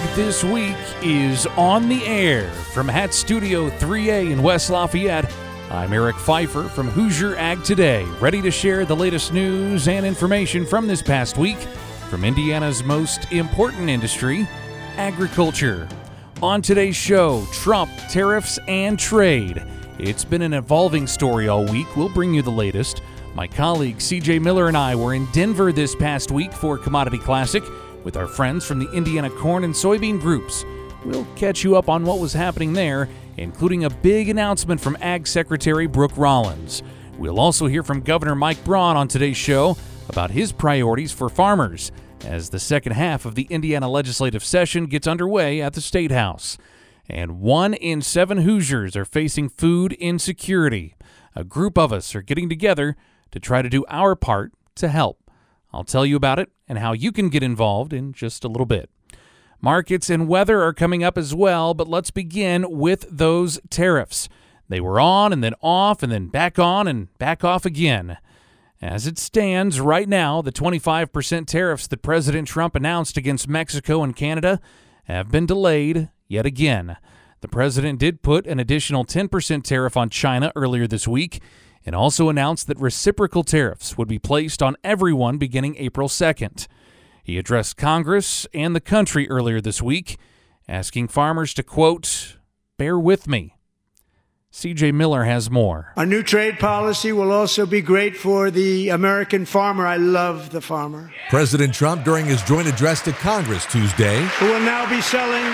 This Week is on the air from Hat Studio 3A in West Lafayette. I'm Eric Pfeiffer from Hoosier Ag Today, ready to share the latest news and information from this past week from Indiana's most important industry, agriculture. On today's show, Trump, tariffs, and trade. It's been an evolving story all week. We'll bring you the latest. My colleague CJ Miller and I were in Denver this past week for Commodity Classic with our friends from the Indiana Corn and Soybean Groups. We'll catch you up on what was happening there, including a big announcement from Ag Secretary Brooke Rollins. We'll also hear from Governor Mike Braun on today's show about his priorities for farmers as the second half of the Indiana legislative session gets underway at the State House. And 1 in 7 Hoosiers are facing food insecurity. A group of us are getting together to try to do our part to help. I'll tell you about it and how you can get involved in just a little bit. Markets and weather are coming up as well, but let's begin with those tariffs. They were on and then off and then back on and back off again. As it stands right now, the 25% tariffs that President Trump announced against Mexico and Canada have been delayed yet again. The president did put an additional 10% tariff on China earlier this week and also announced that reciprocal tariffs would be placed on everyone beginning April 2nd. He addressed Congress and the country earlier this week, asking farmers to, quote, "bear with me." CJ Miller has more. Our new trade policy will also be great for the American farmer. I love the farmer. President Trump, during his joint address to Congress Tuesday, who will now be selling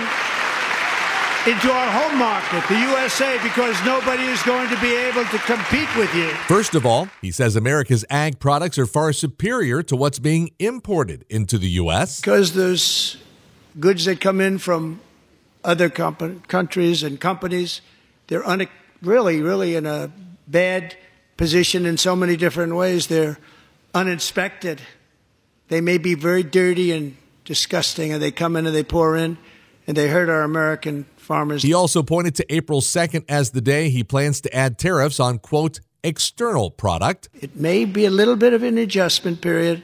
into our home market, the USA, because nobody is going to be able to compete with you. First of all, he says America's ag products are far superior to what's being imported into the U.S. Because there's goods that come in from other countries and companies, they're really in a bad position in so many different ways. They're uninspected. They may be very dirty and disgusting, and they come in and they pour in, and they hurt our American farmers. He also pointed to April 2nd as the day he plans to add tariffs on, quote, external product. It may be a little bit of an adjustment period.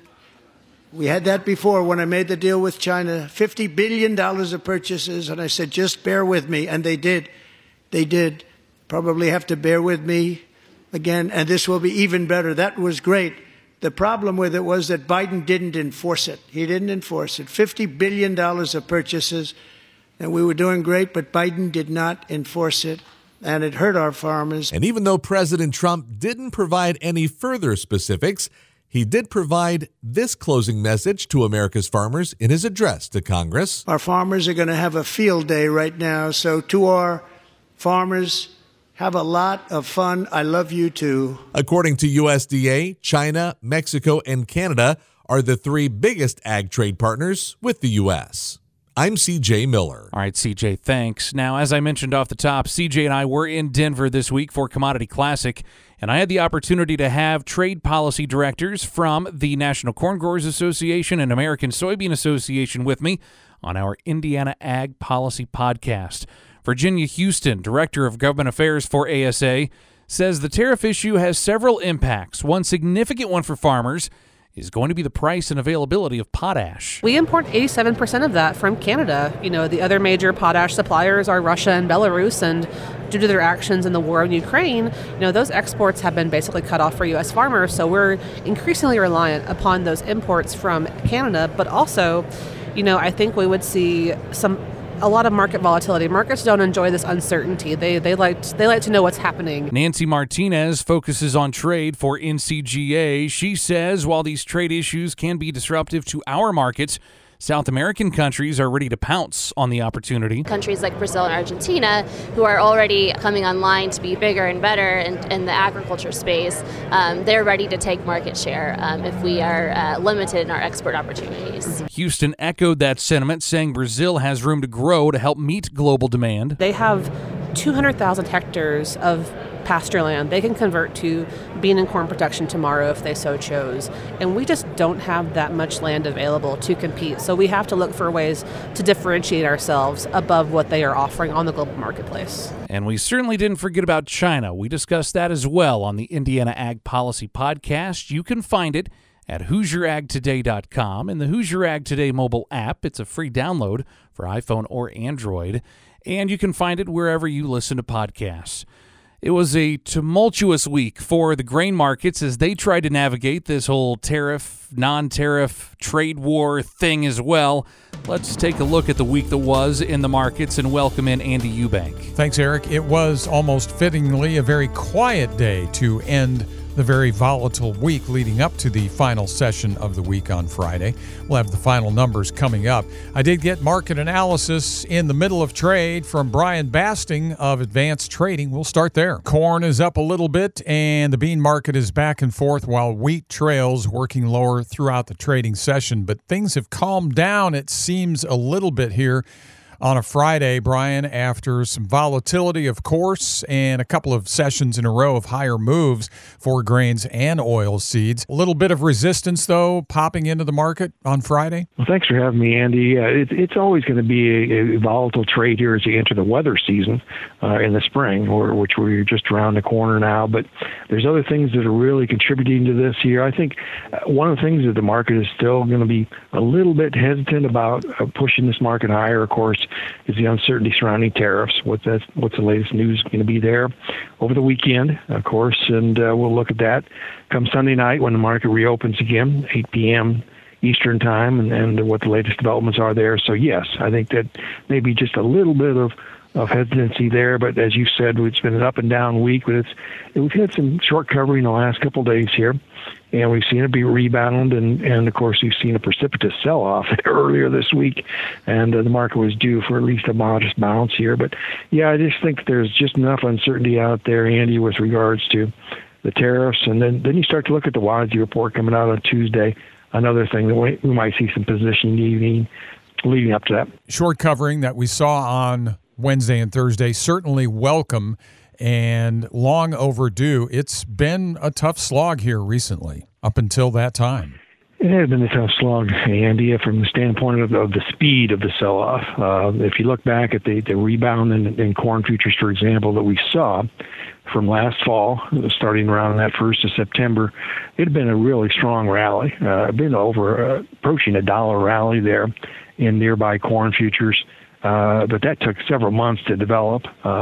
We had that before when I made the deal with China, $50 billion of purchases, and I said, just bear with me, and they did. They did. Probably have to bear with me again, and this will be even better. That was great. The problem with it was that Biden didn't enforce it. He didn't enforce it. $50 billion of purchases, and we were doing great, but Biden did not enforce it, and it hurt our farmers. And even though President Trump didn't provide any further specifics, he did provide this closing message to America's farmers in his address to Congress. Our farmers are going to have a field day right now, so to our farmers, have a lot of fun. I love you too. According to USDA, China, Mexico, and Canada are the 3 biggest ag trade partners with the U.S. I'm CJ Miller. All right, CJ, thanks. Now, as I mentioned off the top, CJ and I were in Denver this week for Commodity Classic, and I had the opportunity to have trade policy directors from the National Corn Growers Association and American Soybean Association with me on our Indiana Ag Policy Podcast. Virginia Houston, Director of Government Affairs for ASA, says the tariff issue has several impacts. One significant one for farmers is going to be the price and availability of potash. We import 87% of that from Canada. You know, the other major potash suppliers are Russia and Belarus, and due to their actions in the war in Ukraine, you know, those exports have been basically cut off for U.S. farmers. So we're increasingly reliant upon those imports from Canada. But also, you know, I think we would see a lot of market volatility. Markets don't enjoy this uncertainty. They like to know what's happening. Nancy Martinez focuses on trade for NCGA. She says while these trade issues can be disruptive to our markets, South American countries are ready to pounce on the opportunity. Countries like Brazil and Argentina, who are already coming online to be bigger and better in the agriculture space, they're ready to take market share if we are limited in our export opportunities. Houston echoed that sentiment, saying Brazil has room to grow to help meet global demand. They have 200,000 hectares of pasture land they can convert to bean and corn production tomorrow if they so chose. And we just don't have that much land available to compete. So we have to look for ways to differentiate ourselves above what they are offering on the global marketplace. And we certainly didn't forget about China. We discussed that as well on the Indiana Ag Policy Podcast. You can find it at HoosierAgToday.com and the Hoosier Ag Today mobile app. It's a free download for iPhone or Android, and you can find it wherever you listen to podcasts. It was a tumultuous week for the grain markets as they tried to navigate this whole tariff, non-tariff, trade war thing as well. Let's take a look at the week that was in the markets and welcome in Andy Eubank. Thanks, Eric. It was almost fittingly a very quiet day to end the very volatile week leading up to the final session of the week on Friday. We'll have the final numbers coming up. I did get market analysis in the middle of trade from Brian Basting of Advanced Trading. We'll start there. Corn is up a little bit, and the bean market is back and forth while wheat trails, working lower throughout the trading session. But things have calmed down, it seems, a little bit here on a Friday, Brian, after some volatility, of course, and a couple of sessions in a row of higher moves for grains and oil seeds. A little bit of resistance, though, popping into the market on Friday. Well, thanks for having me, Andy. It's always going to be a volatile trade here as you enter the weather season in the spring, which we're just around the corner now. But there's other things that are really contributing to this here. I think one of the things that the market is still going to be a little bit hesitant about pushing this market higher, of course, is the uncertainty surrounding tariffs. What's the latest news going to be there over the weekend, of course, and we'll look at that come Sunday night when the market reopens again, 8 p.m. Eastern time, and what the latest developments are there. So, yes, I think that maybe just a little bit of hesitancy there, but as you said, it's been an up and down week, but we've had some short covering the last couple of days here, and we've seen it be rebound, and of course we've seen a precipitous sell-off earlier this week, and the market was due for at least a modest bounce here. But yeah, I just think there's just enough uncertainty out there, Andy, with regards to the tariffs, and then you start to look at the WASDE report coming out on Tuesday, another thing that we might see some positioning leading up to that. Short covering that we saw on Wednesday and Thursday, certainly welcome and long overdue. It's been a tough slog here recently, up until that time. It has been a tough slog, Andy, from the standpoint of the speed of the sell-off. If you look back at the rebound in corn futures, for example, that we saw from last fall, starting around that 1st of September, it had been a really strong rally. Been over approaching $1 rally there in nearby corn futures. But that took several months to develop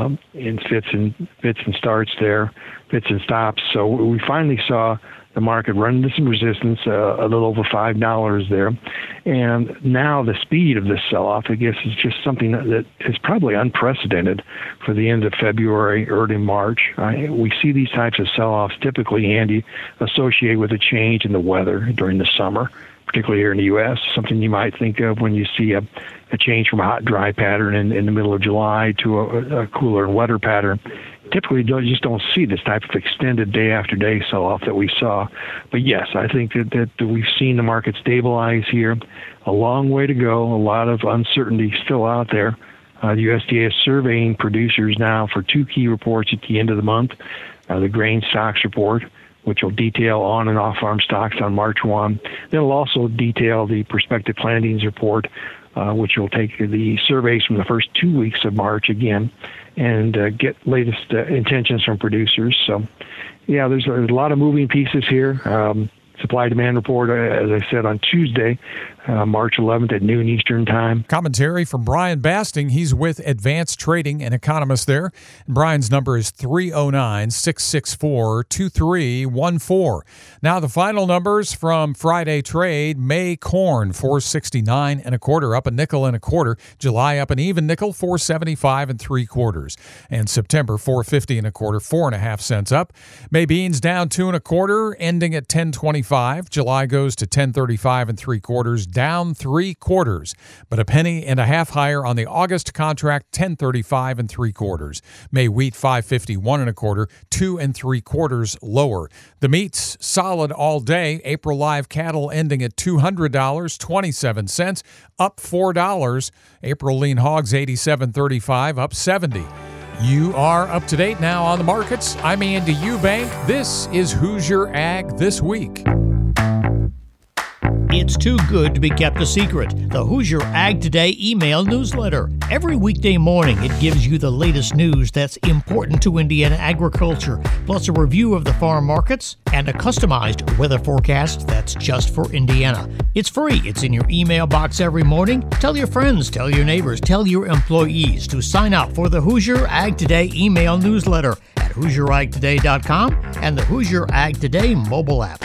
in fits and starts there, fits and stops. So we finally saw the market run into some resistance, a little over $5 there. And now the speed of this sell-off, I guess, is just something that is probably unprecedented for the end of February, early March. We see these types of sell-offs typically, Andy, associated with a change in the weather during the summer, particularly here in the U.S., something you might think of when you see a change from a hot, dry pattern in the middle of July to a cooler and wetter pattern. Typically, you just don't see this type of extended day-after-day sell-off that we saw. But, yes, I think that we've seen the market stabilize here. A long way to go, a lot of uncertainty still out there. The USDA is surveying producers now for two key reports at the end of the month, the grain stocks report, which will detail on and off-farm stocks on March 1. Then it'll also detail the prospective plantings report, which will take the surveys from the first 2 weeks of March again and get latest intentions from producers. So, yeah, there's a lot of moving pieces here. Supply-demand report, as I said, on Tuesday, March 11th at noon Eastern time. Commentary from Brian Basting. He's with Advanced Trading, an economist there. And Brian's number is 309-664-2314. Now the final numbers from Friday trade. May corn, $4.69 1/4, up a nickel and a quarter. July up an even nickel, $4.75 3/4. And September, $4.50 1/4, 4.5 cents up. May beans down 2 1/4, ending at $10.25. July goes to $10.35 3/4. Down 3/4, but a penny and a half higher on the August contract, $10.35 3/4. May wheat $5.51 1/4, 2 3/4 lower. The meats solid all day. April live cattle ending at $200.27, up $4. April lean hogs $87.35, up 70. You are up to date now on the markets. I'm Andy Eubank. This is Hoosier Ag This Week. It's too good to be kept a secret. The Hoosier Ag Today email newsletter. Every weekday morning, it gives you the latest news that's important to Indiana agriculture, plus a review of the farm markets and a customized weather forecast that's just for Indiana. It's free. It's in your email box every morning. Tell your friends, tell your neighbors, tell your employees to sign up for the Hoosier Ag Today email newsletter at HoosierAgToday.com and the Hoosier Ag Today mobile app.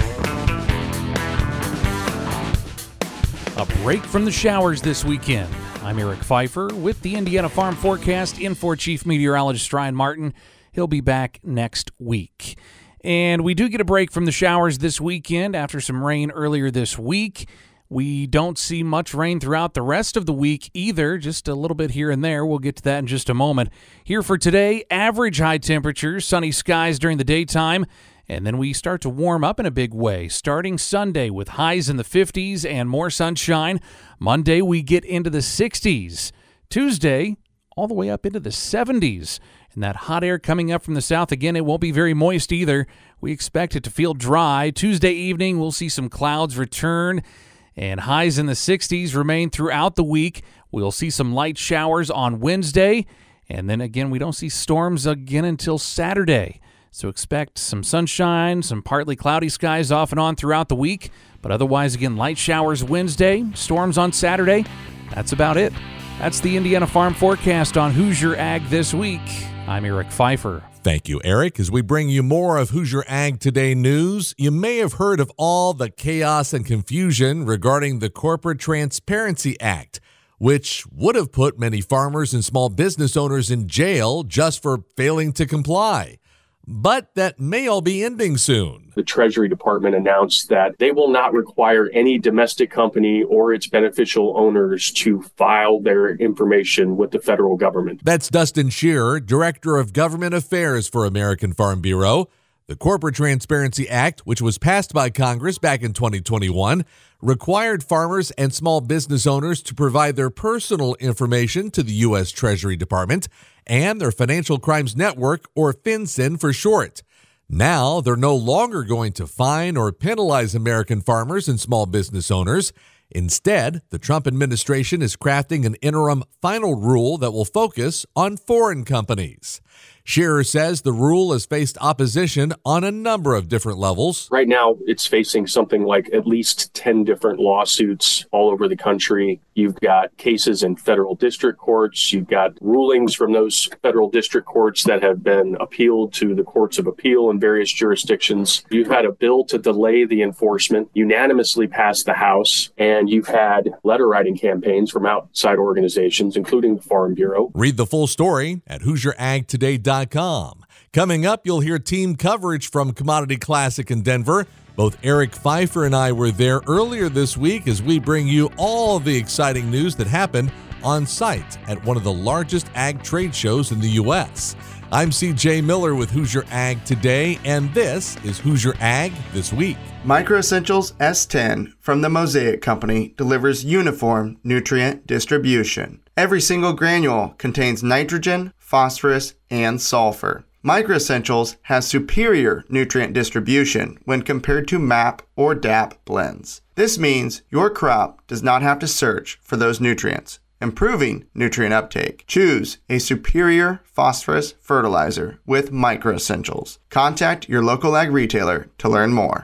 A break from the showers this weekend. I'm Eric Pfeiffer with the Indiana Farm Forecast in for Chief Meteorologist Ryan Martin. He'll be back next week. And we do get a break from the showers this weekend after some rain earlier this week. We don't see much rain throughout the rest of the week either, just a little bit here and there. We'll get to that in just a moment. Here for today, average high temperatures, sunny skies during the daytime. And then we start to warm up in a big way, starting Sunday with highs in the 50s and more sunshine. Monday, we get into the 60s. Tuesday, all the way up into the 70s. And that hot air coming up from the south, again, it won't be very moist either. We expect it to feel dry. Tuesday evening, we'll see some clouds return, and highs in the 60s remain throughout the week. We'll see some light showers on Wednesday. And then again, we don't see storms again until Saturday. So expect some sunshine, some partly cloudy skies off and on throughout the week. But otherwise, again, light showers Wednesday, storms on Saturday. That's about it. That's the Indiana Farm Forecast on Hoosier Ag This Week. I'm Eric Pfeiffer. Thank you, Eric. As we bring you more of Hoosier Ag Today news, you may have heard of all the chaos and confusion regarding the Corporate Transparency Act, which would have put many farmers and small business owners in jail just for failing to comply. But that may all be ending soon. The Treasury Department announced that they will not require any domestic company or its beneficial owners to file their information with the federal government. That's Dustin Shearer, Director of Government Affairs for American Farm Bureau. The Corporate Transparency Act, which was passed by Congress back in 2021, required farmers and small business owners to provide their personal information to the U.S. Treasury Department and their Financial Crimes Network, or FinCEN for short. Now, they're no longer going to fine or penalize American farmers and small business owners. Instead, the Trump administration is crafting an interim final rule that will focus on foreign companies. Shearer says the rule has faced opposition on a number of different levels. Right now, it's facing something like at least 10 different lawsuits all over the country. You've got cases in federal district courts. You've got rulings from those federal district courts that have been appealed to the courts of appeal in various jurisdictions. You've had a bill to delay the enforcement unanimously passed the House, and you've had letter writing campaigns from outside organizations, including the Farm Bureau. Read the full story at HoosierAgToday.com. Coming up, you'll hear team coverage from Commodity Classic in Denver. Both Eric Pfeiffer and I were there earlier this week as we bring you all the exciting news that happened on site at one of the largest ag trade shows in the U.S. I'm C.J. Miller with Hoosier Ag Today, and this is Hoosier Ag This Week. Microessentials S10 from the Mosaic Company delivers uniform nutrient distribution. Every single granule contains nitrogen, phosphorus, and sulfur. Microessentials has superior nutrient distribution when compared to MAP or DAP blends. This means your crop does not have to search for those nutrients, improving nutrient uptake. Choose a superior phosphorus fertilizer with Microessentials. Contact your local ag retailer to learn more.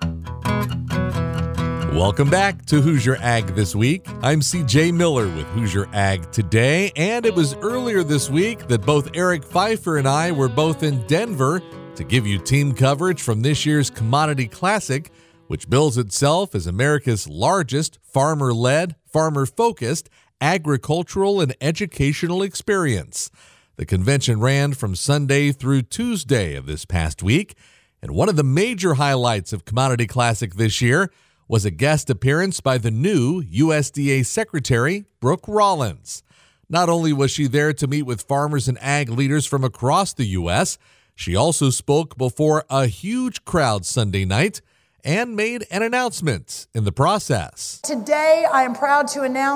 Welcome back to Hoosier Ag This Week. I'm C.J. Miller with Hoosier Ag Today, and it was earlier this week that both Eric Pfeiffer and I were both in Denver to give you team coverage from this year's Commodity Classic, which bills itself as America's largest farmer-led, farmer-focused agricultural and educational experience. The convention ran from Sunday through Tuesday of this past week, and one of the major highlights of Commodity Classic this year was a guest appearance by the new USDA Secretary, Brooke Rollins. Not only was she there to meet with farmers and ag leaders from across the U.S., she also spoke before a huge crowd Sunday night and made an announcement in the process. Today, I am proud to announce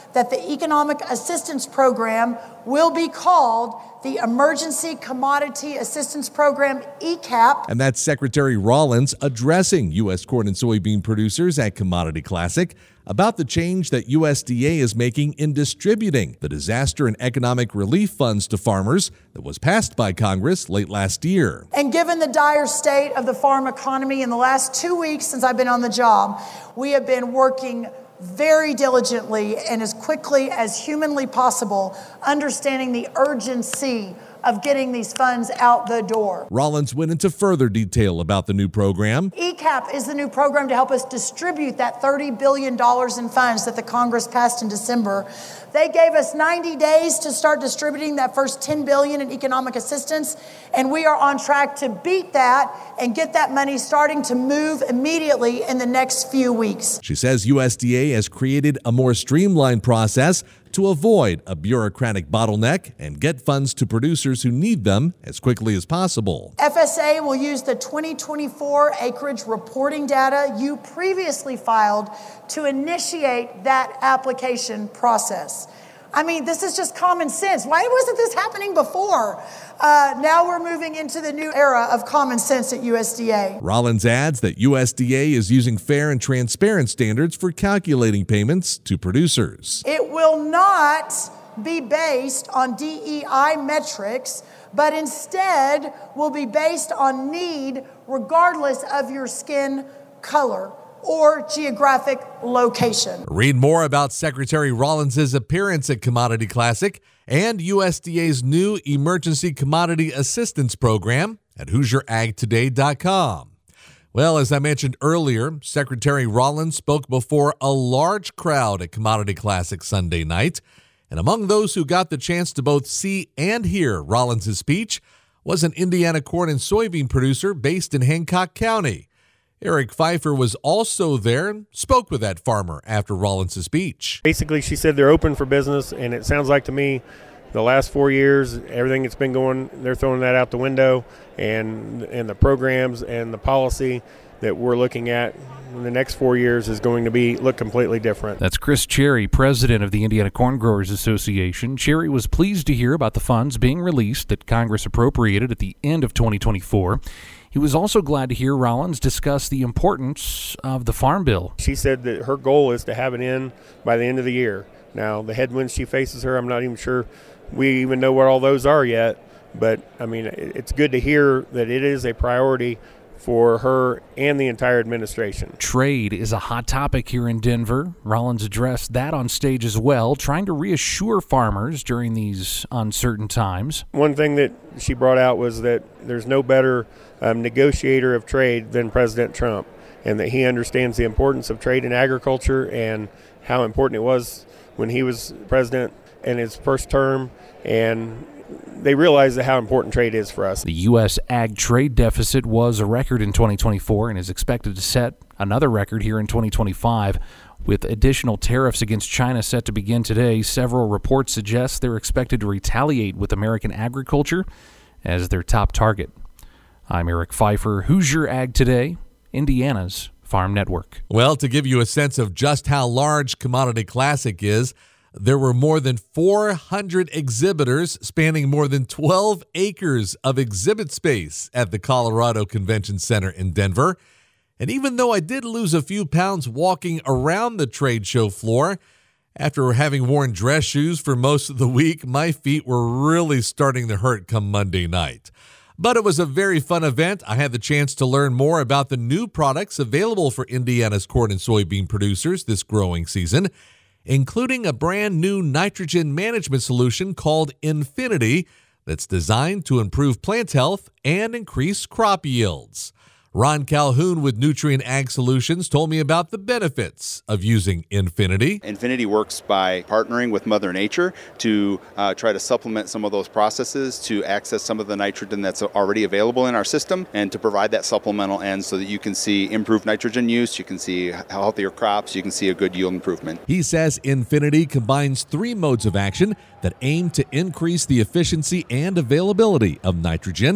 that the Economic Assistance Program will be called the Emergency Commodity Assistance Program, ECAP. And that's Secretary Rollins addressing U.S. corn and soybean producers at Commodity Classic about the change that USDA is making in distributing the disaster and economic relief funds to farmers that was passed by Congress late last year. And given the dire state of the farm economy in the last 2 weeks since I've been on the job, we have been working very diligently and as quickly as humanly possible, understanding the urgency of getting these funds out the door. Rollins went into further detail about the new program. ECAP is the new program to help us distribute that $30 billion in funds that the Congress passed in December. They gave us 90 days to start distributing that first $10 billion in economic assistance, and we are on track to beat that and get that money starting to move immediately in the next few weeks. She says USDA has created a more streamlined process to avoid a bureaucratic bottleneck and get funds to producers who need them as quickly as possible. FSA will use the 2024 acreage reporting data you previously filed to initiate that application process. I mean, this is just common sense. Why wasn't this happening before? Now we're moving into the new era of common sense at USDA. Rollins adds that USDA is using fair and transparent standards for calculating payments to producers. It will not be based on DEI metrics, but instead will be based on need regardless of your skin color or geographic location. Read more about Secretary Rollins' appearance at Commodity Classic and USDA's new Emergency Commodity Assistance Program at HoosierAgToday.com. Well, as I mentioned earlier, Secretary Rollins spoke before a large crowd at Commodity Classic Sunday night. And among those who got the chance to both see and hear Rollins' speech was an Indiana corn and soybean producer based in Hancock County. Eric Pfeiffer was also there and spoke with that farmer after Rollins' speech. Basically, she said they're open for business, and it sounds like to me the last 4 years, everything that's been going, they're throwing that out the window, and the programs and the policy that we're looking at in the next 4 years is going to look completely different. That's Chris Cherry, president of the Indiana Corn Growers Association. Cherry was pleased to hear about the funds being released that Congress appropriated at the end of 2024. He was also glad to hear Rollins discuss the importance of the Farm Bill. She said that her goal is to have it in by the end of the year. Now, the headwinds she faces her, I'm not even sure we even know what all those are yet. But, I mean, it's good to hear that it is a priority for her and the entire administration. Trade is a hot topic here in Denver. Rollins addressed that on stage as well, trying to reassure farmers during these uncertain times. One thing that she brought out was that there's no better negotiator of trade than President Trump, and that he understands the importance of trade in agriculture and how important it was when he was president in his first term, and they realize how important trade is for us. The U.S. ag trade deficit was a record in 2024 and is expected to set another record here in 2025. With additional tariffs against China set to begin today, several reports suggest they're expected to retaliate with American agriculture as their top target. I'm Eric Pfeiffer, Hoosier Ag Today, Indiana's Farm Network. Well, to give you a sense of just how large Commodity Classic is, there were more than 400 exhibitors spanning more than 12 acres of exhibit space at the Colorado Convention Center in Denver. And even though I did lose a few pounds walking around the trade show floor, after having worn dress shoes for most of the week, my feet were really starting to hurt come Monday night. But it was a very fun event. I had the chance to learn more about the new products available for Indiana's corn and soybean producers this growing season, including a brand new nitrogen management solution called Infinity that's designed to improve plant health and increase crop yields. Ron Calhoun with Nutrient Ag Solutions told me about the benefits of using Infinity. Infinity works by partnering with Mother Nature to try to supplement some of those processes to access some of the nitrogen that's already available in our system and to provide that supplemental end so that you can see improved nitrogen use, you can see healthier crops, you can see a good yield improvement. He says Infinity combines 3 modes of action that aim to increase the efficiency and availability of nitrogen.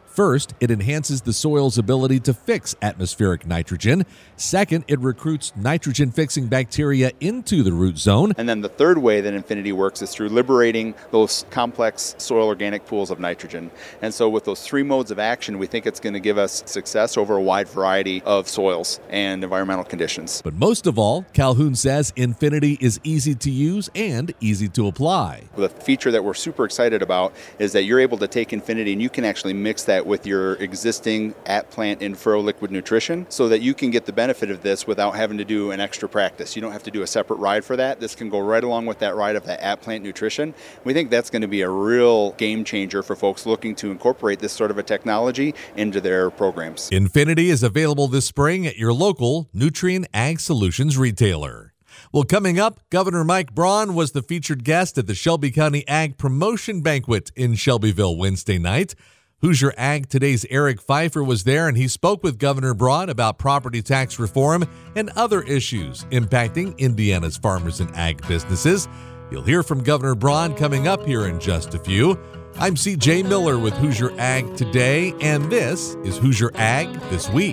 First, it enhances the soil's ability to fix atmospheric nitrogen. Second, it recruits nitrogen-fixing bacteria into the root zone. And then the third way that Infinity works is through liberating those complex soil organic pools of nitrogen. And so with those three modes of action, we think it's going to give us success over a wide variety of soils and environmental conditions. But most of all, Calhoun says Infinity is easy to use and easy to apply. The feature that we're super excited about is that you're able to take Infinity and you can actually mix that with your existing at-plant in-furrow liquid nutrition so that you can get the benefit of this without having to do an extra practice. You don't have to do a separate ride for that. This can go right along with that ride of that at-plant nutrition. We think that's going to be a real game changer for folks looking to incorporate this sort of a technology into their programs. Infinity is available this spring at your local Nutrien Ag Solutions retailer. Well, coming up, Governor Mike Braun was the featured guest at the Shelby County Ag Promotion Banquet in Shelbyville Wednesday night. Hoosier Ag Today's Eric Pfeiffer was there, and he spoke with Governor Braun about property tax reform and other issues impacting Indiana's farmers and ag businesses. You'll hear from Governor Braun coming up here in just a few. I'm C.J. Miller with Hoosier Ag Today, and this is Hoosier Ag This Week.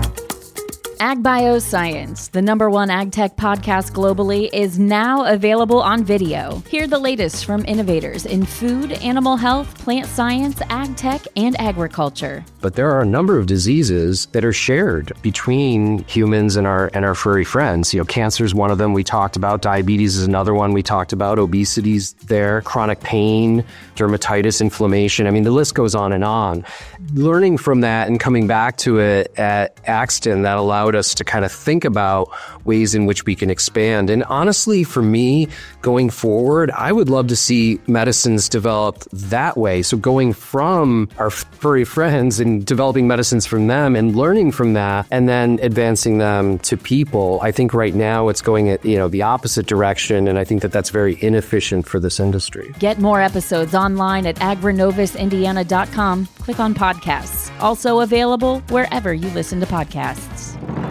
Ag Bioscience, the #1 ag tech podcast globally, is now available on video. Hear the latest from innovators in food, animal health, plant science, ag tech, and agriculture. But there are a number of diseases that are shared between humans and our furry friends. Cancer is one of them we talked about. Diabetes is another one we talked about. Obesity's there. Chronic pain, dermatitis, inflammation. I mean, the list goes on and on. Learning from that and coming back to it at Axton, that allowed us to kind of think about ways in which we can expand. And honestly, for me, going forward, I would love to see medicines developed that way. So going from our furry friends and developing medicines from them and learning from that and then advancing them to people. I think right now it's going at the opposite direction, and I think that that's very inefficient for this industry. Get more episodes online at agrinovusindiana.com. Click on podcasts. Also available wherever you listen to podcasts.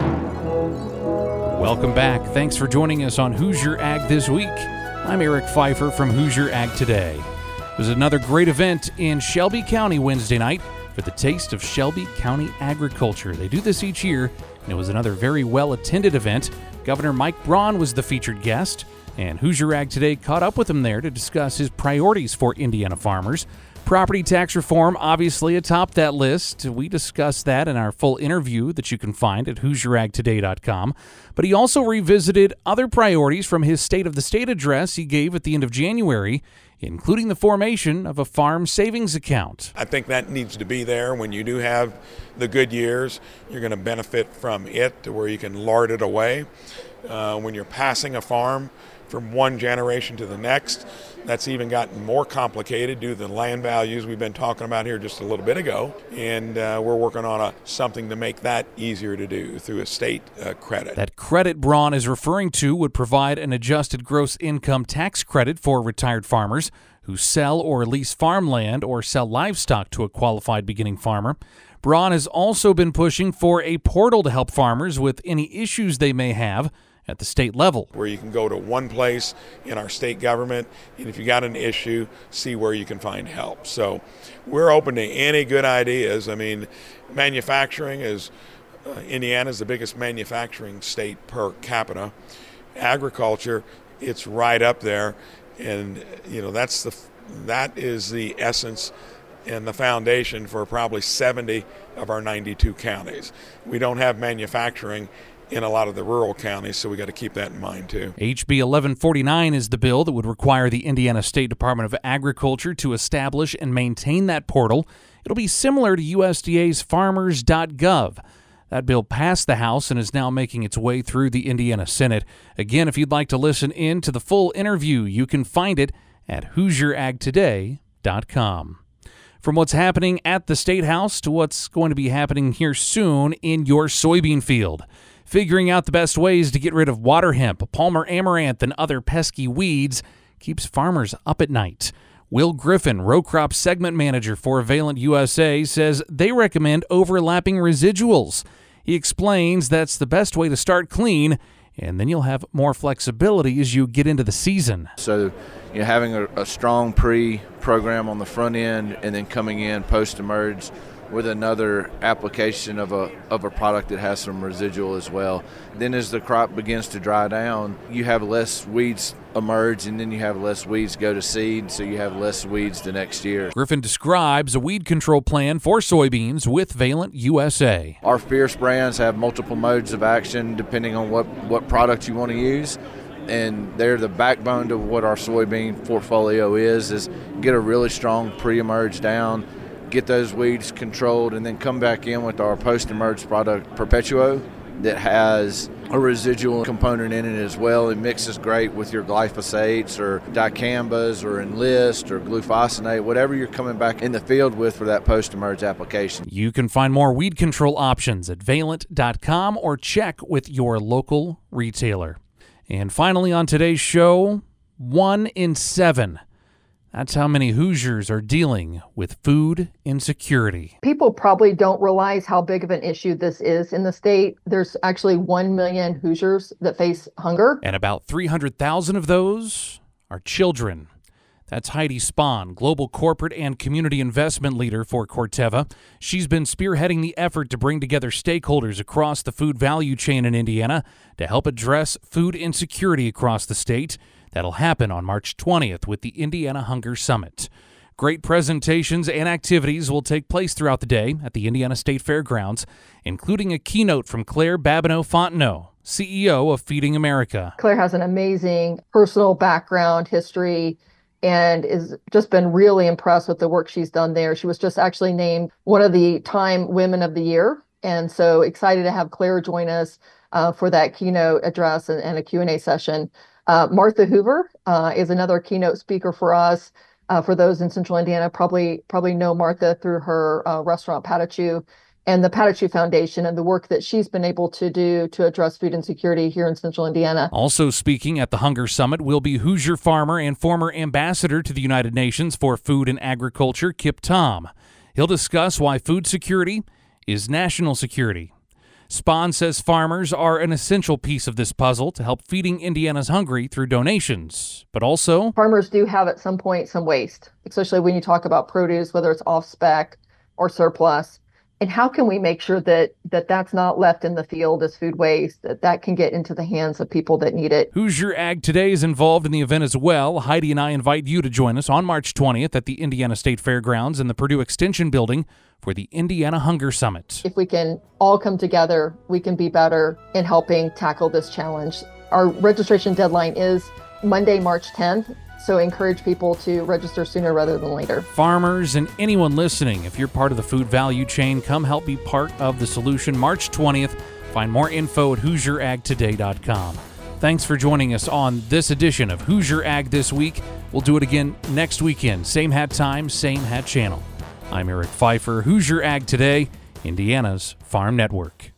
Welcome back. Thanks for joining us on Hoosier Ag This Week. I'm Eric Pfeiffer from Hoosier Ag Today. It was another great event in Shelby County Wednesday night for the Taste of Shelby County Agriculture. They do this each year, and it was another very well-attended event. Governor Mike Braun was the featured guest, and Hoosier Ag Today caught up with him there to discuss his priorities for Indiana farmers. Property tax reform obviously atop that list. We discussed that in our full interview that you can find at HoosierAgToday.com. But he also revisited other priorities from his State of the State address he gave at the end of January, including the formation of a farm savings account. I think that needs to be there. When you do have the good years, you're going to benefit from it to where you can lord it away. When you're passing a farm from one generation to the next, that's even gotten more complicated due to the land values we've been talking about here just a little bit ago. And we're working on something to make that easier to do through a state credit. That credit Braun is referring to would provide an adjusted gross income tax credit for retired farmers who sell or lease farmland or sell livestock to a qualified beginning farmer. Braun has also been pushing for a portal to help farmers with any issues they may have at the state level, where you can go to one place in our state government, and if you got an issue, see where you can find help. So we're open to any good ideas. I mean, manufacturing is, Indiana's the biggest manufacturing state per capita. Agriculture, it's right up there, and that is the essence and the foundation for probably 70 of our 92 counties. We don't have manufacturing in a lot of the rural counties, so we got to keep that in mind too. HB 1149 is the bill that would require the Indiana State Department of Agriculture to establish and maintain that portal. It'll be similar to USDA's farmers.gov. That bill passed the House and is now making its way through the Indiana Senate. Again, if you'd like to listen in to the full interview, you can find it at HoosierAgToday.com. From what's happening at the State House to what's going to be happening here soon in your soybean field. Figuring out the best ways to get rid of water hemp, Palmer amaranth, and other pesky weeds keeps farmers up at night. Will Griffin, row crop segment manager for Valent USA, says they recommend overlapping residuals. He explains that's the best way to start clean, and then you'll have more flexibility as you get into the season. So, having a strong pre-program on the front end and then coming in post-emerge with another application of a product that has some residual as well. Then as the crop begins to dry down, you have less weeds emerge, and then you have less weeds go to seed, so you have less weeds the next year. Griffin describes a weed control plan for soybeans with Valent USA. Our Fierce brands have multiple modes of action depending on what product you want to use, and they're the backbone to what our soybean portfolio is get a really strong pre-emerge down, get those weeds controlled, and then come back in with our post-emerge product Perpetuo that has a residual component in it as well. It mixes great with your glyphosates or dicambas or Enlist or glufosinate, whatever you're coming back in the field with for that post-emerge application. You can find more weed control options at valent.com or check with your local retailer. And finally on today's show, 1 in 7. That's how many Hoosiers are dealing with food insecurity. People probably don't realize how big of an issue this is in the state. There's actually 1 million Hoosiers that face hunger. And about 300,000 of those are children. That's Heidi Spahn, Global Corporate and Community Investment Leader for Corteva. She's been spearheading the effort to bring together stakeholders across the food value chain in Indiana to help address food insecurity across the state. That'll happen on March 20th with the Indiana Hunger Summit. Great presentations and activities will take place throughout the day at the Indiana State Fairgrounds, including a keynote from Claire Babineau-Fontenot, CEO of Feeding America. Claire has an amazing personal background, history, and has just been really impressed with the work she's done there. She was just actually named one of the Time Women of the Year, and so excited to have Claire join us for that keynote address and a Q&A session. Martha Hoover is another keynote speaker for us. For those in Central Indiana, probably know Martha through her restaurant Patachu and the Patachu Foundation and the work that she's been able to do to address food insecurity here in Central Indiana. Also speaking at the Hunger Summit will be Hoosier farmer and former ambassador to the United Nations for Food and Agriculture, Kip Tom. He'll discuss why food security is national security. Spahn says farmers are an essential piece of this puzzle to help feeding Indiana's hungry through donations, but also farmers do have at some point some waste, especially when you talk about produce, whether it's off-spec or surplus. And how can we make sure that that's not left in the field as food waste, that can get into the hands of people that need it? Hoosier Ag Today is involved in the event as well. Heidi and I invite you to join us on March 20th at the Indiana State Fairgrounds in the Purdue Extension Building for the Indiana Hunger Summit. If we can all come together, we can be better in helping tackle this challenge. Our registration deadline is Monday, March 10th. So encourage people to register sooner rather than later. Farmers and anyone listening, if you're part of the food value chain, come help be part of the solution. March 20th. Find more info at HoosierAgToday.com. Thanks for joining us on this edition of Hoosier Ag This Week. We'll do it again next weekend. Same hat time, same hat channel. I'm Eric Pfeiffer, Hoosier Ag Today, Indiana's Farm Network.